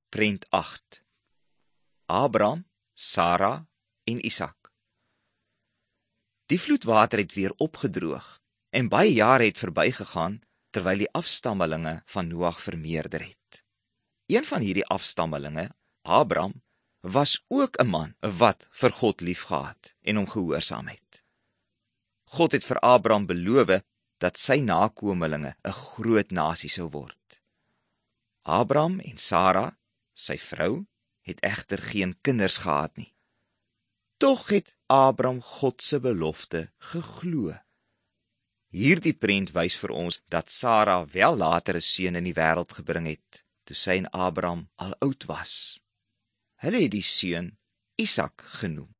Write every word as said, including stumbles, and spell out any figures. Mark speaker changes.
Speaker 1: Prent agt. Abraham, Sara en Isak. Die vloedwater het weer opgedroog en baie jare het verbygegaan terwyl die afstammelinge van Noag vermeerder het. Een van hierdie afstammelinge, Abraham, was ook 'n man wat vir God liefgehad en hom gehoorsaam het. God het vir Abraham beloof dat sy nakomelinge 'n groot nasie sou word. Abraham en Sara, sy vrou, het egter geen kinders gehad nie. Tog het Abraham God se belofte geglo. Hierdie prent wys vir ons dat Sara wel later 'n seun in die wêreld gebring het, toe sy en Abraham al oud was. Hulle het die seun Isak genoem.